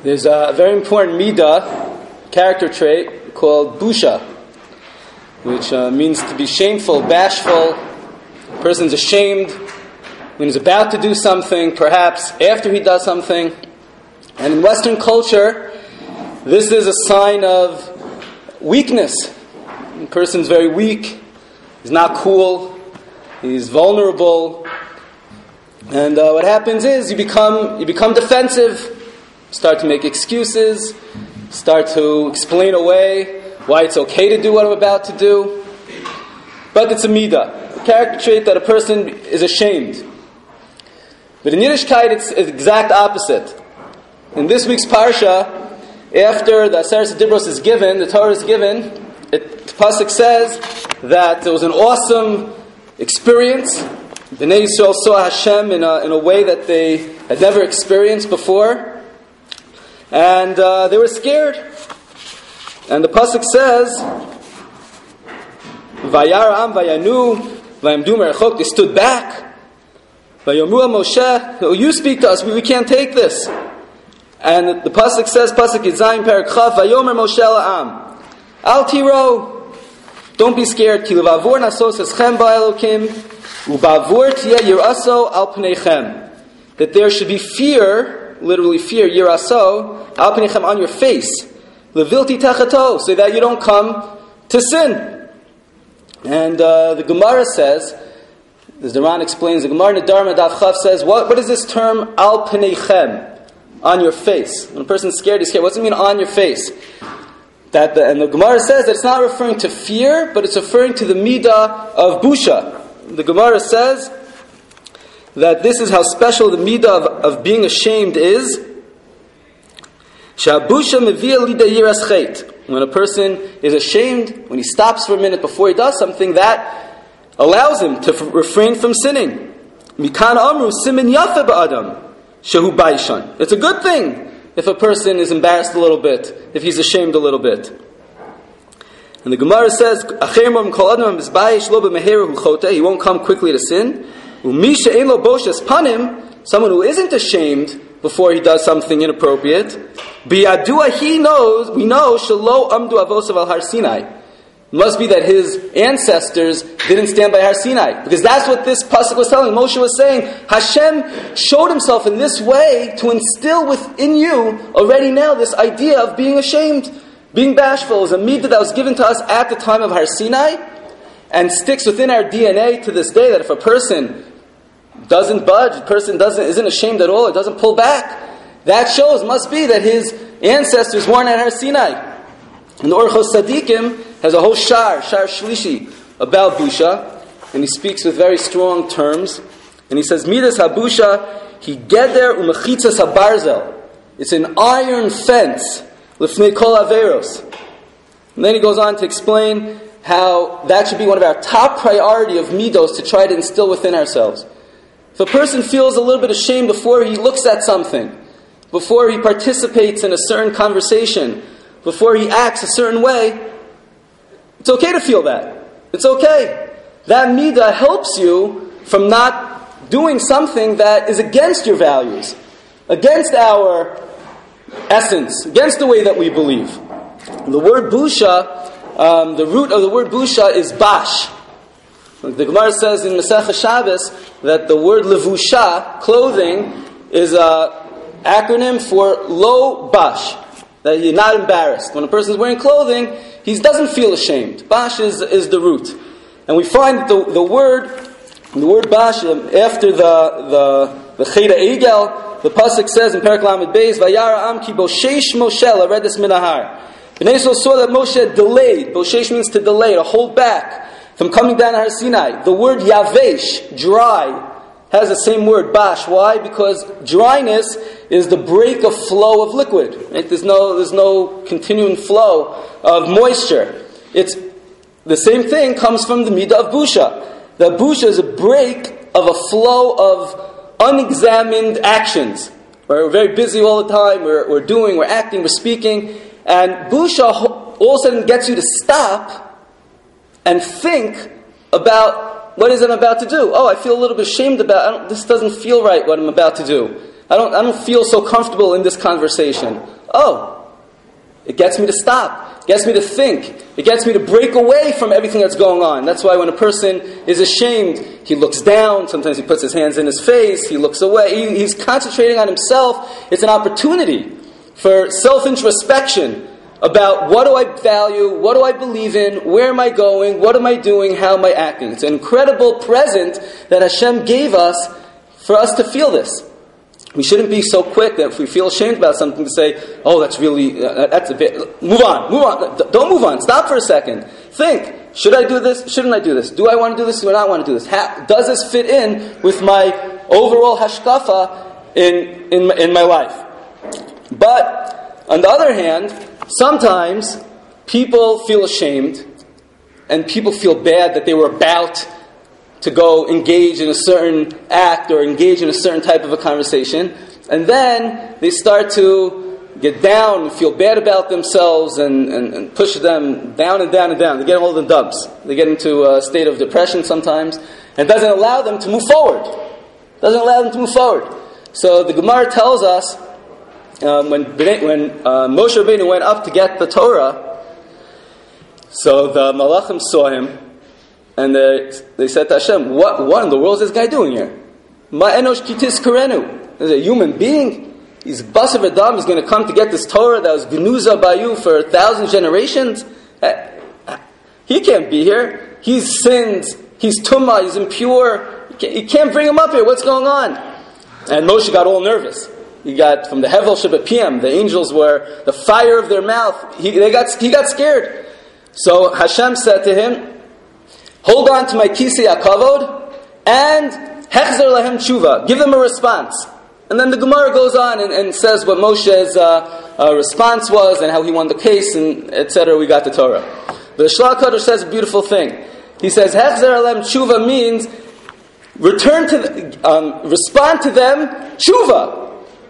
There's a very important midah, character trait, called busha, which means to be shameful, bashful. A person's ashamed when he's about to do something, perhaps after he does something. And in Western culture, this is a sign of weakness. A person's very weak, he's not cool, he's vulnerable. And what happens is you become defensive. Start to make excuses, start to explain away why it's okay to do what I'm about to do. But it's a midah, a character trait that a person is ashamed. But in Yiddishkeit, it's the exact opposite. In this week's parsha, after the Aseret Dibros is given, the Torah is given, the pasuk says that it was an awesome experience. Bnei Yisrael saw Hashem in a way that they had never experienced before. And they were scared. And the pasuk says, Vayar am vayanu vayamdu merachok. They stood back. Vayomu Moshe, oh, you speak to us. We can't take this. And the pasuk says, pasuk Yizayim Perek Chav, Vayomer Moshe la'am, Al tiro, don't be scared. Ki levavor nasos eschem ba'elokim ubavor tiyeh yiraso al pneichem. That there should be fear. Literally fear, yiraso, al panichem, on your face, levilti techato, so that you don't come to sin. And the Gemara says, as the Ran explains, the Gemara Nedarim Daf Chav says, what is this term al panichem, on your face? When a person's scared, he's scared. What does it mean on your face? And the Gemara says that it's not referring to fear, but it's referring to the midah of busha. The Gemara says that this is how special the midah of being ashamed is. Shabusha mevia lida yiras chet. When a person is ashamed, when he stops for a minute before he does something, that allows him to refrain from sinning. Mikan amru simin yafe ba'adam shehu baishan. It's a good thing if a person is embarrassed a little bit, if he's ashamed a little bit. And the Gemara says, he won't come quickly to sin. Someone who isn't ashamed before he does something inappropriate, we know, it must be that his ancestors didn't stand by Har Sinai. Because that's what this pasuk was telling. Moshe was saying, Hashem showed himself in this way to instill within you already now this idea of being ashamed. Being bashful is a midah that was given to us at the time of Har Sinai and sticks within our DNA to this day, that if a person doesn't budge, a person isn't ashamed at all, or doesn't pull back, that must be that his ancestors weren't at Har Sinai. And the Orchos Tzadikim has a whole shar shlishi, about busha, and he speaks with very strong terms. And he says, Midas habusha, he geder umechitzas habarzel. It's an iron fence, lifnei kol averos. And then he goes on to explain how that should be one of our top priority of midos to try to instill within ourselves. If a person feels a little bit ashamed before he looks at something, before he participates in a certain conversation, before he acts a certain way, it's okay to feel that. It's okay. That midah helps you from not doing something that is against your values, against our essence, against the way that we believe. The word busha, the root of the word busha is bash. The Gemara says in Masechah Shabbos that the word levusha, clothing, is an acronym for lo bash, that you're not embarrassed. When a person is wearing clothing, he doesn't feel ashamed. Bash is the root. And we find that the word bash, after the Cheda Egel, the pasuk says in Perek Lamed Beis, Vayara am ki boshesh Moshe laredes minahar. Bnei Yisrael saw that Moshe delayed. Boshesh means to delay, to hold back from coming down to Har Sinai. The word yavesh, dry, has the same word, bash. Why? Because dryness is the break of flow of liquid. Right? There's no continuing flow of moisture. It's the same thing comes from the midah of busha. The busha is a break of a flow of unexamined actions. We're very busy all the time. We're doing, we're acting, we're speaking, and busha all of a sudden gets you to stop and think about what is I'm about to do. Oh, I feel a little bit ashamed about. This doesn't feel right. What I'm about to do. I don't feel so comfortable in this conversation. it gets me to stop. It gets me to think. It gets me to break away from everything that's going on. That's why when a person is ashamed, he looks down. Sometimes he puts his hands in his face. He looks away. He's concentrating on himself. It's an opportunity for self-introspection about what do I value, what do I believe in, where am I going, what am I doing, how am I acting. It's an incredible present that Hashem gave us for us to feel this. We shouldn't be so quick that if we feel ashamed about something to say, oh, that's really, that's a bit, move on. Don't move on. Stop for a second. Think, should I do this? Shouldn't I do this? Do I want to do this? Do I not want to do this? Does this fit in with my overall hashkafa in my life? But, on the other hand, sometimes people feel ashamed and people feel bad that they were about to go engage in a certain act or engage in a certain type of a conversation, and then they start to get down and feel bad about themselves and push them down and down and down. They get all the dubs. They get into a state of depression sometimes, and it doesn't allow them to move forward. So the Gemara tells us when Moshe Rabbeinu went up to get the Torah, so the Malachim saw him, and they said to Hashem, what in the world is this guy doing here? Ma enosh kitis karenu. There's a human being. He's Basar Adam. He's going to come to get this Torah that was Genuza by you for 1,000 generations. He can't be here. He's sinned. He's tumma. He's impure. You can't bring him up here. What's going on? And Moshe got all nervous. He got from the Hevel Shabbat the angels were the fire of their mouth. He got scared. So Hashem said to him, hold on to my kisei hakavod and hechzer lahem tshuva. Give them a response. And then the Gemara goes on and says what Moshe's response was and how he won the case and etc. We got the Torah. But the Shlach Kodesh says a beautiful thing. He says hechzer lahem tshuva means respond to them tshuva.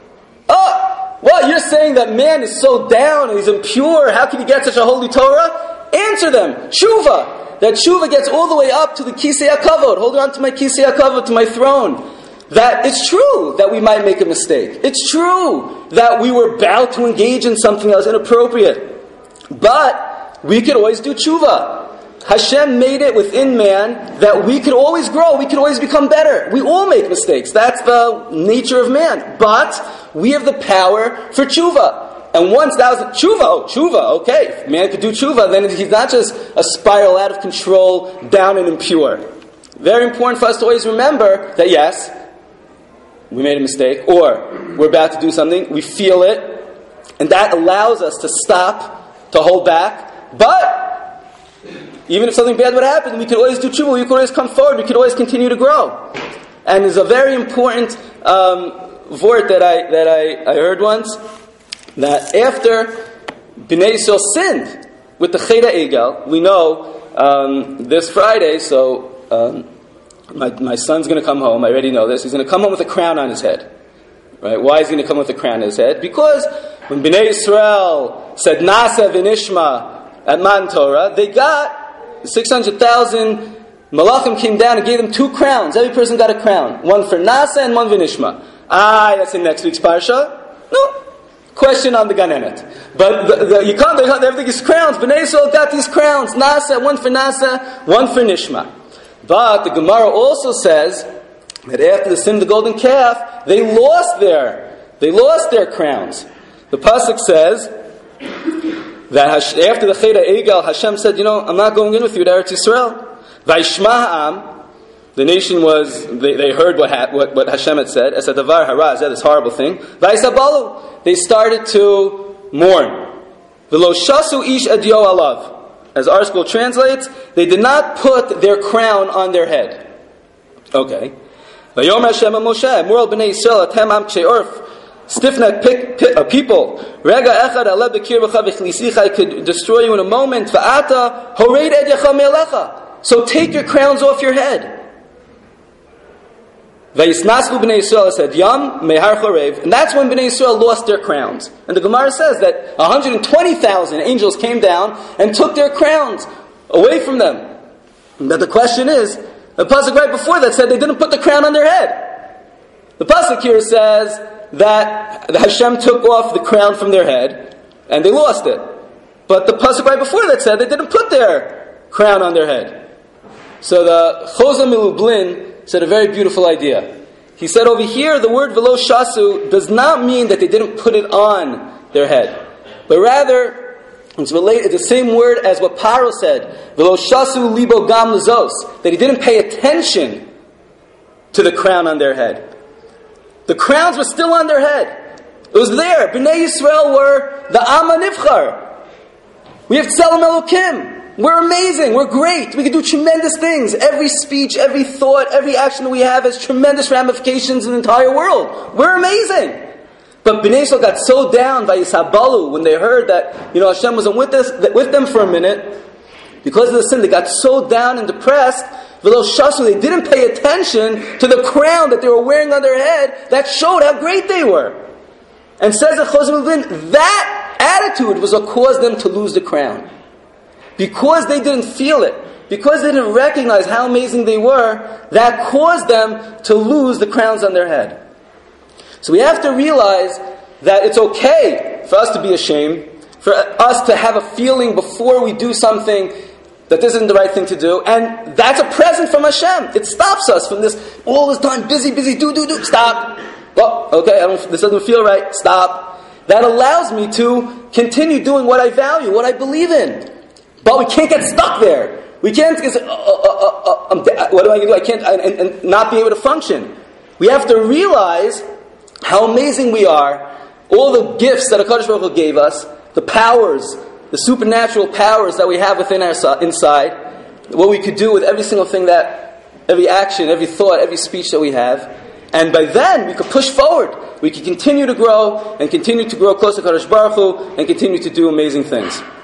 Well, you're saying that man is so down and he's impure. How can he get such a holy Torah? Answer them tshuva. That tshuva gets all the way up to the kisei hakavod. Hold on to my kisei hakavod, to my throne. That it's true that we might make a mistake. It's true that we were about to engage in something that was inappropriate. But we could always do tshuva. Hashem made it within man that we could always grow. We could always become better. We all make mistakes. That's the nature of man. But we have the power for tshuva. And once that was tshuva, okay. If man could do tshuva, then he's not just a spiral out of control, down and impure. Very important for us to always remember that yes, we made a mistake, or we're about to do something, we feel it, and that allows us to stop, to hold back. But even if something bad would happen, we could always do tshuva, we could always come forward, we could always continue to grow. And there's a very important vort that I heard once, that after Bnei Yisrael sinned with the Chet HaEgel, we know this Friday, so my son's going to come home, I already know this, he's going to come home with a crown on his head. Right? Why is he going to come with a crown on his head? Because when Bnei Yisrael said Nasa v'nishma at Matan Torah, they got 600,000 Malachim came down and gave them 2 crowns. Every person got a crown. One for Nasa and one v'nishma. That's in next week's parsha? No. Question on the Ganenet. But you can't, everything is crowns. Bnei Yisrael got these crowns. Nasa, one for Nasa, one for Nishma. But the Gemara also says that after the sin of the golden calf, they lost their crowns. The pasuk says that after the Chet HaEgel, Hashem said, I'm not going in with you to Eretz Yisrael. Vayishma ha'am, the nation was, they heard what Hashem had said. Es hadavar hara, this horrible thing. Vayisabalu, they started to mourn. V'lo shasu ish adyo alav. As our school translates, they did not put their crown on their head. Okay. Vayom Hashem Moshe, Moral b'nei Yisrael, atem am kshei orf, stiff-necked people. Rega echad aleh b'kir b'cha v'chlisicha, I could destroy you in a moment. Va'ata horeid ed yacha me'alecha. So take your crowns off your head. Vayisnasku b'nei Yisrael said, Yam mehar chorev, and that's when b'nei Yisrael lost their crowns. And the Gemara says that 120,000 angels came down and took their crowns away from them. And that the question is, the pasuk right before that said they didn't put the crown on their head. The pasuk here says that Hashem took off the crown from their head, and they lost it. But the pasuk right before that said they didn't put their crown on their head. So the Chozeh Milublin said a very beautiful idea. He said over here, the word velo shasu does not mean that they didn't put it on their head, but rather it's related. It's the same word as what Paro said, velo shasu libo gam lezos, that he didn't pay attention to the crown on their head. The crowns were still on their head. It was there. Bnei Yisrael were the Am HaNivchar. We have Tzelem Elokim. We're amazing. We're great. We can do tremendous things. Every speech, every thought, every action that we have has tremendous ramifications in the entire world. We're amazing. But Bnei Yisrael got so down by Yisabalu when they heard that Hashem wasn't with them for a minute. Because of the sin, they got so down and depressed. V'lo shasu, they didn't pay attention to the crown that they were wearing on their head that showed how great they were. And says the Chozeh Milublin, that attitude was what caused them to lose the crown. Because they didn't feel it, because they didn't recognize how amazing they were, that caused them to lose the crowns on their head. So we have to realize that it's okay for us to be ashamed, for us to have a feeling before we do something that this isn't the right thing to do, and that's a present from Hashem. It stops us from this all this time, busy, do, stop. Oh, okay, this doesn't feel right, stop. That allows me to continue doing what I value, what I believe in. But we can't get stuck there. We can't, what am I going to do? I can't, and not be able to function. We have to realize how amazing we are, all the gifts that HaKadosh Baruch Hu gave us, the powers, the supernatural powers that we have within our inside, what we could do with every single thing every action, every thought, every speech that we have. And by then, we could push forward. We could continue to grow, and continue to grow close to HaKadosh Baruch Hu, and continue to do amazing things.